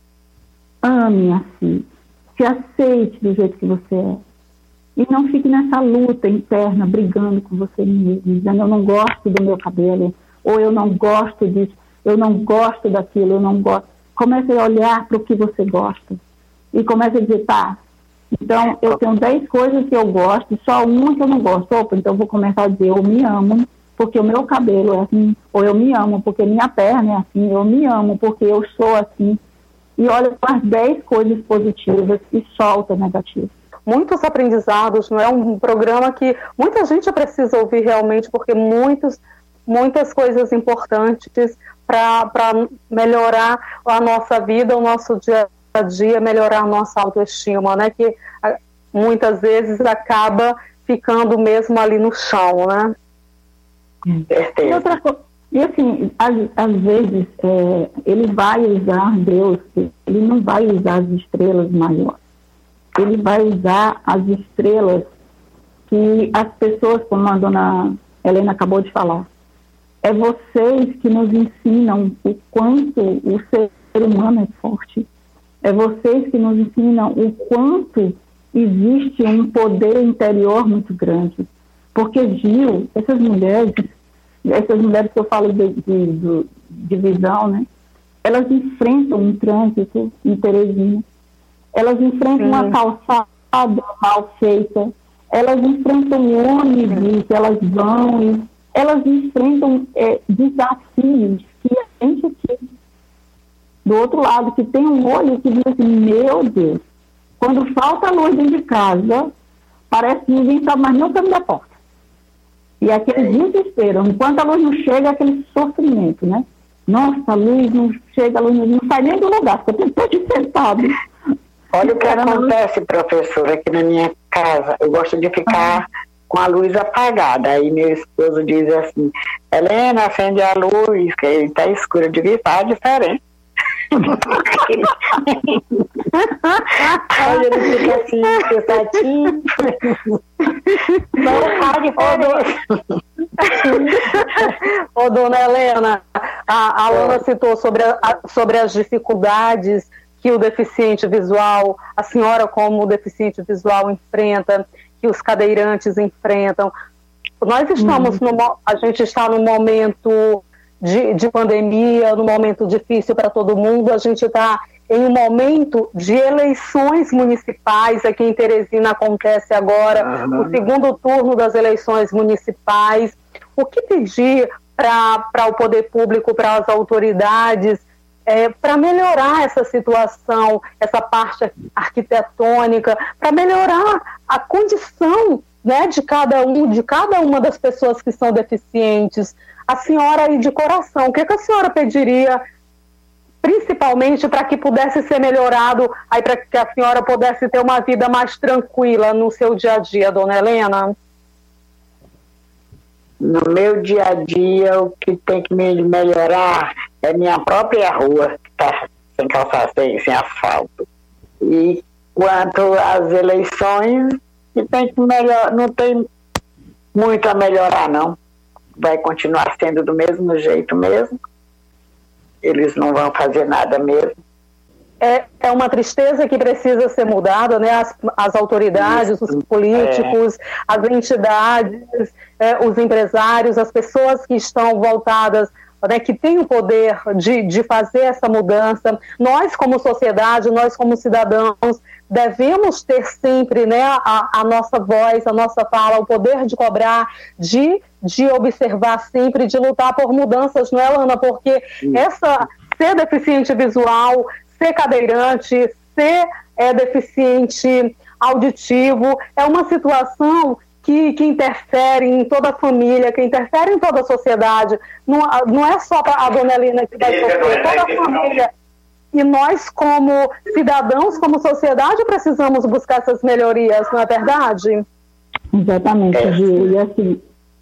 Ame a si. Se aceite do jeito que você é. E não fique nessa luta interna, brigando com você mesmo, dizendo, eu não gosto do meu cabelo, ou eu não gosto disso, eu não gosto daquilo, eu não gosto. Comece a olhar para o que você gosta. E comece a dizer, tá, então eu tenho dez coisas que eu gosto, só uma que eu não gosto. Opa, então eu vou começar a dizer, eu me amo, porque o meu cabelo é assim, ou eu me amo, porque minha perna é assim, eu me amo, porque eu sou assim. E olha para as dez coisas positivas e solta negativas. Muitos aprendizados, não é um programa que muita gente precisa ouvir realmente, porque muitos, muitas coisas importantes para melhorar a nossa vida, o nosso dia a dia, melhorar a nossa autoestima, né? Que a, muitas vezes acaba ficando mesmo ali no chão, né? E outra coisa. E assim, às, às vezes, é, ele vai usar Deus, ele não vai usar as estrelas maiores. Ele vai usar as estrelas que as pessoas, como a dona Helena acabou de falar, é vocês que nos ensinam o quanto o ser humano é forte. É vocês que nos ensinam o quanto existe um poder interior muito grande. Porque, Gil, essas mulheres... essas mulheres que eu falo de, de, de, de visão, né? Elas enfrentam um trânsito em Teresina, elas enfrentam Sim. uma calçada mal feita, elas enfrentam ônibus, elas vão, e elas enfrentam é, desafios que a gente aqui, do outro lado, que tem um olho que diz assim, meu Deus, quando falta luz dentro de casa, parece que ninguém sabe mais nem o caminho da porta. E aquele desespero, enquanto a luz não chega, aquele sofrimento, né? Nossa, a luz não chega, a luz não, não sai nem do lugar, fica todo sentado. Olha o que acontece, professora, aqui na minha casa. Eu gosto de ficar ah. com a luz apagada. Aí meu esposo diz assim, Helena, acende a luz, que ele está escuro. Eu digo, está diferente. Aí ele fica assim, pensatinho. Não faz diferença. Ô, dona Helena, a, a Alana citou sobre, a, sobre as dificuldades que o deficiente visual, a senhora como deficiente visual enfrenta, que os cadeirantes enfrentam. Nós estamos, uhum. no, a gente está num momento de, de pandemia, num momento difícil para todo mundo. A gente está em um momento de eleições municipais. Aqui em Teresina acontece agora uhum. o segundo turno das eleições municipais. O que pedir para o poder público, para as autoridades, é, para melhorar essa situação, essa parte arquitetônica, para melhorar a condição, né, de cada um, de cada uma das pessoas que são deficientes? A senhora aí de coração, o que, que a senhora pediria, principalmente para que pudesse ser melhorado, aí para que a senhora pudesse ter uma vida mais tranquila no seu dia a dia, dona Helena? No meu dia a dia, o que tem que me melhorar é minha própria rua, que está sem calçadão, sem asfalto. E quanto às eleições, que tem que melhor, não tem muito a melhorar, não. Vai continuar sendo do mesmo jeito mesmo. Eles não vão fazer nada mesmo. É, é uma tristeza que precisa ser mudada, né? As, as autoridades, Isso. os políticos, é. as entidades, é, os empresários, as pessoas que estão voltadas, né, que têm o poder de, de fazer essa mudança. Nós, como sociedade, nós, como cidadãos, devemos ter sempre, né, a, a nossa voz, a nossa fala, o poder de cobrar, de, de observar sempre, de lutar por mudanças, não é, Lana? Porque Sim. essa, ser deficiente visual, ser cadeirante, ser é, deficiente auditivo, é uma situação que, que interfere em toda a família, que interfere em toda a sociedade. Não, não é só para a dona Helena que vai sofrer, toda a família. E nós, como cidadãos, como sociedade, precisamos buscar essas melhorias, não é verdade? Exatamente, Gil. E assim,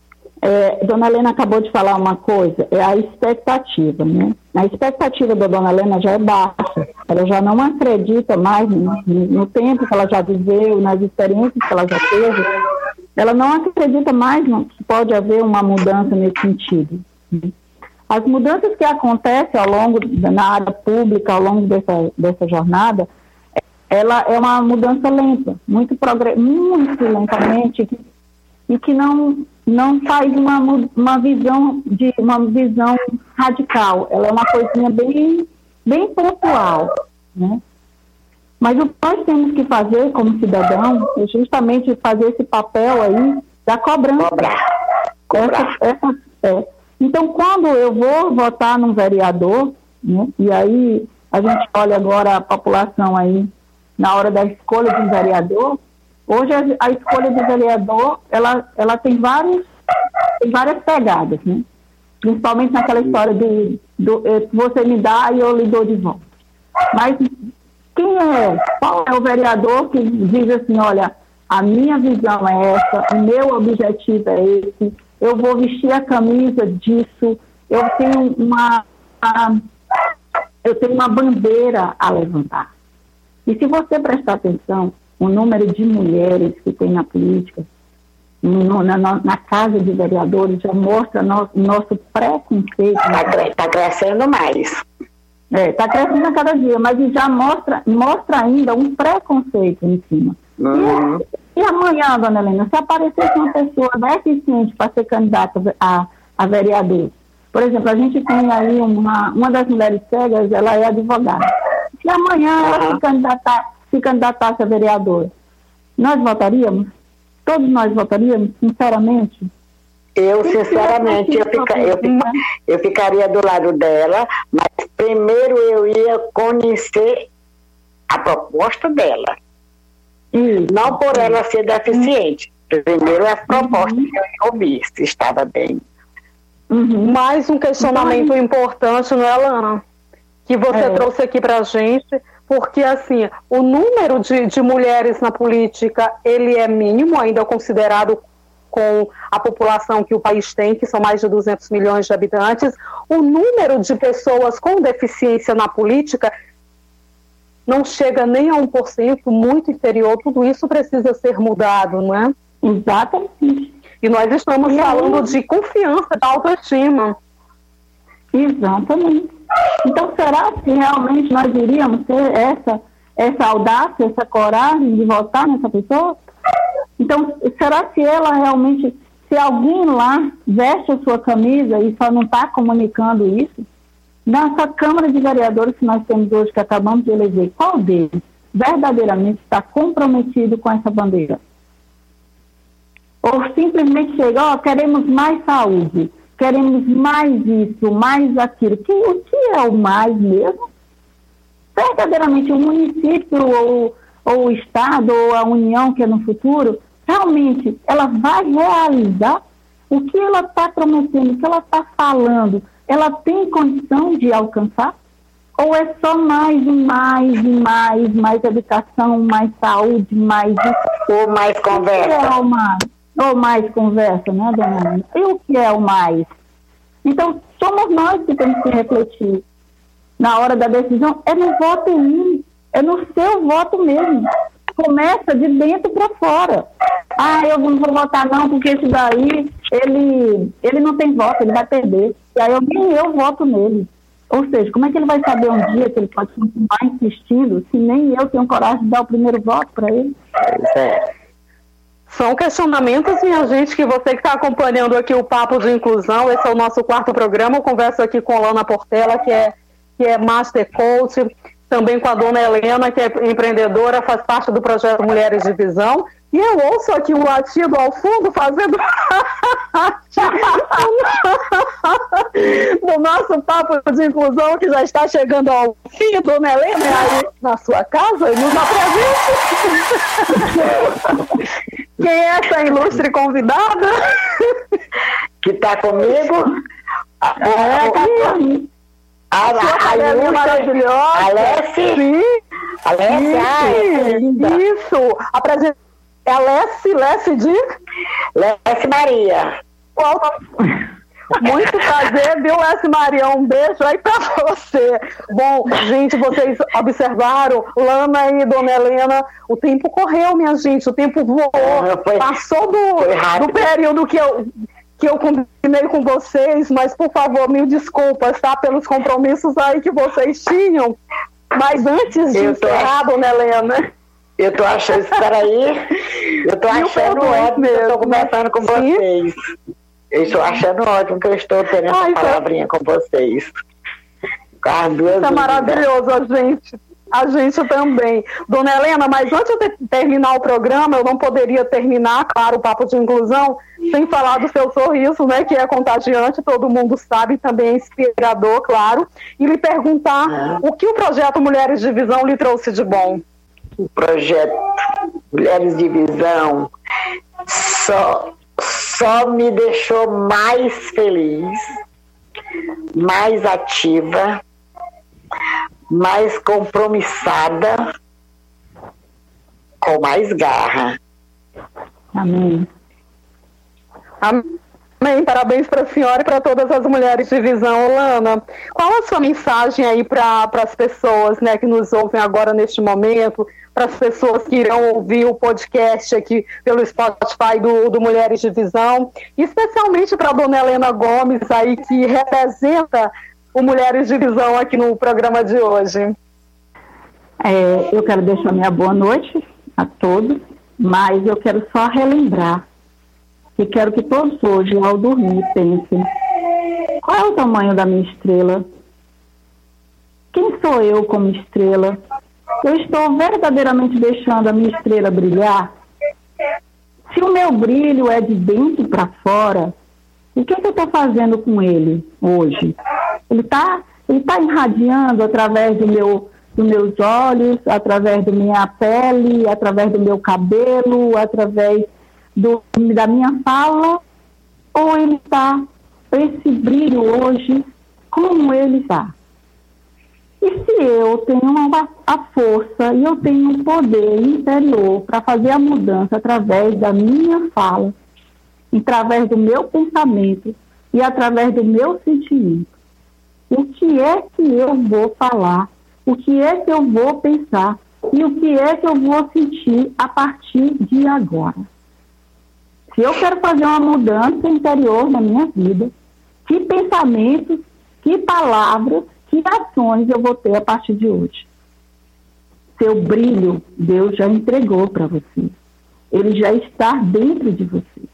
é, dona Helena acabou de falar uma coisa, é a expectativa, né? A expectativa da dona Helena já é baixa, ela já não acredita mais no, no tempo que ela já viveu, nas experiências que ela já teve, ela não acredita mais no, que pode haver uma mudança nesse sentido. As mudanças que acontecem ao longo, na área pública, ao longo dessa, dessa jornada, ela é uma mudança lenta, muito, progre- muito lentamente, e que não, não faz uma, uma, visão de, uma visão radical. Ela é uma coisinha bem, bem pontual, né? Mas o que nós temos que fazer como cidadão é justamente fazer esse papel aí da cobrança. Cobrar. Cobrar. Essa, essa, é. Então, quando eu vou votar num vereador, né, e aí a gente olha agora a população aí, na hora da escolha de um vereador, hoje a, a escolha de vereador, ela, ela tem, vários, tem várias pegadas, né? Principalmente naquela história de, do, você me dá e eu lhe dou de volta. Mas quem é? Qual é o vereador que diz assim, olha, a minha visão é essa, o meu objetivo é esse, eu vou vestir a camisa disso, eu tenho uma, uma, eu tenho uma bandeira a levantar. E se você prestar atenção, o número de mulheres que tem na política, no, na, na casa de vereadores, já mostra no, nosso preconceito. Está tá crescendo mais. Está é, crescendo a cada dia, mas já mostra, mostra ainda um preconceito em cima. Uhum. E, e amanhã, dona Helena, se aparecesse uma pessoa deficiente para ser candidata a, a vereador, por exemplo, a gente tem aí uma, uma das mulheres cegas, ela é advogada. Se amanhã uhum. ela se, candidatar, se candidatasse a vereadora, nós votaríamos? Todos nós votaríamos, sinceramente? Eu, sinceramente, eu, fica, eu, fica, eu ficaria do lado dela, mas primeiro eu ia conhecer a proposta dela. Hum. Não por ela ser deficiente. Hum. Primeiro as propostas uhum. que eu ia ouvir, se estava bem. Uhum. Mais um questionamento então, importante, não é, Lana? Que você é. trouxe aqui para a gente, porque assim, o número de, de mulheres na política, ele é mínimo, ainda considerado com a população que o país tem, que são mais de duzentos milhões de habitantes. O número de pessoas com deficiência na política não chega nem a um por cento, muito inferior. Tudo isso precisa ser mudado, não é? Exatamente. E nós estamos falando de confiança, da autoestima. Exatamente. Então, será que realmente nós iríamos ter essa, essa audácia, essa coragem de votar nessa pessoa? Então, será que ela realmente, Se alguém lá veste a sua camisa e só não está comunicando isso, nessa Câmara de Vereadores que nós temos hoje, que acabamos de eleger, qual deles verdadeiramente está comprometido com essa bandeira? Ou simplesmente chega, ó, oh, queremos mais saúde, queremos mais isso, mais aquilo. Que, o que é o mais mesmo? Verdadeiramente o município ou, ou o Estado ou a União, que é no futuro, realmente ela vai realizar o que ela está prometendo, o que ela está falando, ela tem condição de alcançar? Ou é só mais e mais e mais, mais educação, mais saúde, mais isso? Ou mais conversa? O que é o mais? Ou mais conversa, né, dona Ana? E o que é o mais? Então, somos nós que temos que refletir. Na hora da decisão, é no voto em mim, é no seu voto mesmo. Começa de dentro para fora. Ah, eu não vou votar não, porque esse daí, ele, ele não tem voto, ele vai perder. E aí eu, nem eu voto nele. Ou seja, como é que ele vai saber um dia que ele pode continuar insistindo se nem eu tenho coragem de dar o primeiro voto para ele? É. São questionamentos, minha gente, que você que está acompanhando aqui o Papo de Inclusão, esse é o nosso quarto programa. Eu converso aqui com a Lana Portela, que é, que é Master Coach, também com a dona Helena, que é empreendedora, faz parte do projeto Mulheres de Visão. E eu ouço aqui um latido ao fundo fazendo do nosso Papo de Inclusão, que já está chegando ao fim. Dona Helena, aí na sua casa, e nos apresente. Quem é essa ilustre convidada? Que está comigo? É, aqui. A, a, a ilustre maravilhosa. Alessi? Sim. Alessi, ai, linda. Isso. Apresenta. É Alessi, Lessi de? Lessi Maria. Muito prazer, viu, Lessi Maria? Um beijo aí pra você. Bom, gente, vocês observaram, Lana e Dona Helena, o tempo correu, minha gente, o tempo voou. Foi, Passou do, do período que eu, que eu combinei com vocês, mas, por favor, mil desculpas, tá? Pelos compromissos aí que vocês tinham. Mas antes de eu tô... encerrar, Dona Helena... Eu tô achando, espera aí, eu tô achando ótimo que eu tô conversando com vocês. Eu estou achando ótimo que eu estou tendo essa Ai, palavrinha com vocês. Com as duas Isso é maravilhoso, a gente. A gente também. Dona Helena, mas antes de terminar o programa, eu não poderia terminar, claro, o Papo de Inclusão, sem falar do seu sorriso, né, que é contagiante, todo mundo sabe, também é inspirador, claro, e lhe perguntar é. o que o projeto Mulheres de Visão lhe trouxe de bom. O projeto Mulheres de Visão só, só me deixou mais feliz, mais ativa, mais compromissada, com mais garra. Amém. Amém. Parabéns para a senhora e para todas as mulheres de visão. Lana, qual a sua mensagem aí para as pessoas, né, que nos ouvem agora neste momento, para as pessoas que irão ouvir o podcast aqui pelo Spotify do, do Mulheres de Visão, especialmente para a dona Helena Gomes, aí, que representa o Mulheres de Visão aqui no programa de hoje? É, eu quero deixar minha boa noite a todos, mas eu quero só relembrar que quero que todos hoje, ao dormir, pensem: qual é o tamanho da minha estrela? Quem sou eu como estrela? Eu estou verdadeiramente deixando a minha estrela brilhar? Se o meu brilho é de dentro para fora, o que, é que eu estou fazendo com ele hoje? Ele está ele tá irradiando através do meu, dos meus olhos, através da minha pele, através do meu cabelo, através do, da minha fala? Ou ele está, esse brilho hoje, como ele está? E se eu tenho uma, a força e eu tenho um poder interior para fazer a mudança através da minha fala, através do meu pensamento e através do meu sentimento, o que é que eu vou falar, o que é que eu vou pensar e o que é que eu vou sentir a partir de agora? Se eu quero fazer uma mudança interior na minha vida, que pensamentos, que palavras, que ações eu vou ter a partir de hoje? Seu brilho, Deus já entregou para você. Ele já está dentro de você.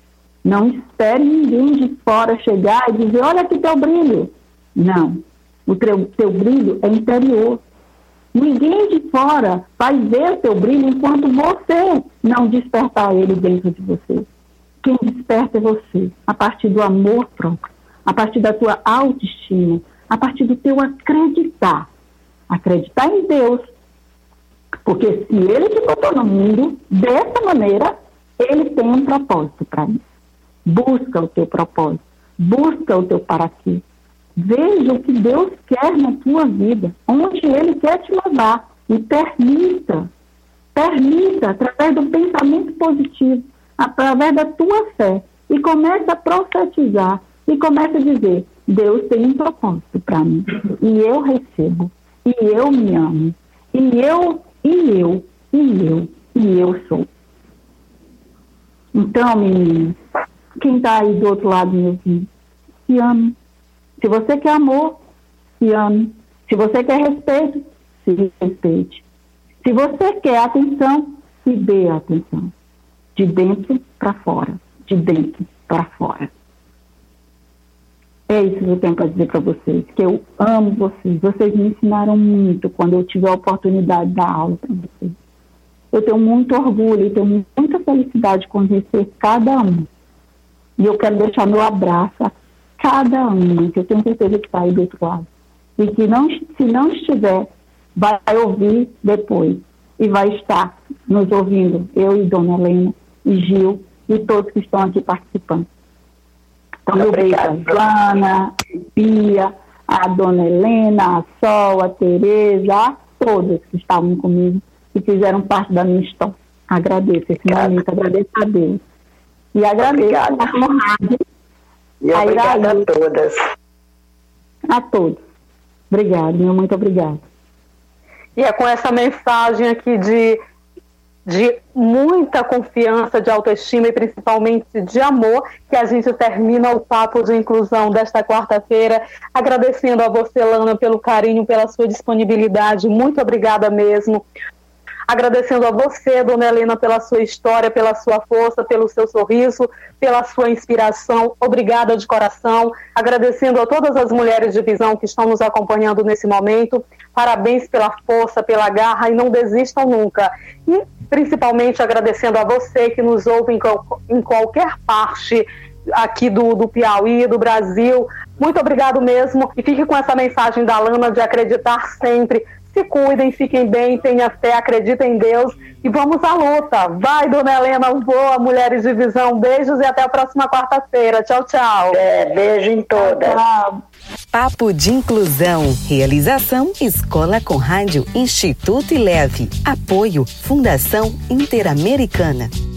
Não espere ninguém de fora chegar e dizer, olha aqui teu brilho. Não, o teu, teu brilho é interior. Ninguém de fora vai ver o teu brilho enquanto você não despertar ele dentro de você. Quem desperta é você, a partir do amor próprio, a partir da tua autoestima, a partir do teu acreditar. Acreditar em Deus. Porque se ele te botou no mundo dessa maneira, ele tem um propósito para mim. Busca o teu propósito. Busca o teu para quê. Veja o que Deus quer na tua vida, onde ele quer te levar. E permita, permita, através do pensamento positivo, através da tua fé, e comece a profetizar, e comece a dizer, Deus tem um propósito para mim, e eu recebo, e eu me amo, e eu, e eu, e eu, e eu sou. Então, meninas, quem está aí do outro lado me ouvindo, se ame. Se você quer amor, se ame. Se você quer respeito, se respeite. Se você quer atenção, se dê atenção. De dentro para fora. De dentro para fora. É isso que eu tenho para dizer para vocês. Que eu amo vocês. Vocês me ensinaram muito quando eu tive a oportunidade de dar aula para vocês. Eu tenho muito orgulho e tenho muita felicidade de conhecer cada um. E eu quero deixar meu abraço a cada um, que eu tenho certeza que está aí do outro lado. E que não, se não estiver, vai ouvir depois. E vai estar nos ouvindo, eu e Dona Helena, e Gil, e todos que estão aqui participando. Então, meu beijo a Joana, Pia, a Dona Helena, a Sol, a Tereza, a todas que estavam comigo, que fizeram parte da minha história. Agradeço esse momento, agradeço a Deus. E agradeço a rádio. E obrigada a todas. A todos. Obrigada, meu muito obrigada. E é com essa mensagem aqui de, de muita confiança, de autoestima e principalmente de amor, que a gente termina o Papo de Inclusão desta quarta-feira, agradecendo a você, Lana, pelo carinho, pela sua disponibilidade. Muito obrigada mesmo. Agradecendo a você, Dona Helena, pela sua história, pela sua força, pelo seu sorriso, pela sua inspiração. Obrigada de coração. Agradecendo a todas as mulheres de visão que estão nos acompanhando nesse momento. Parabéns pela força, pela garra e não desistam nunca. E principalmente agradecendo a você que nos ouve em, qual, em qualquer parte aqui do, do Piauí, do Brasil. Muito obrigado mesmo. E fique com essa mensagem da Lana de acreditar sempre. Se cuidem, fiquem bem, tenham fé, acreditem em Deus e vamos à luta. Vai, Dona Helena, voa, Mulheres de Visão. Beijos e até a próxima quarta-feira. Tchau, tchau. É, beijo em todas. Tchau. Papo de Inclusão. Realização Escola com Rádio Instituto Ileve. Apoio Fundação Interamericana.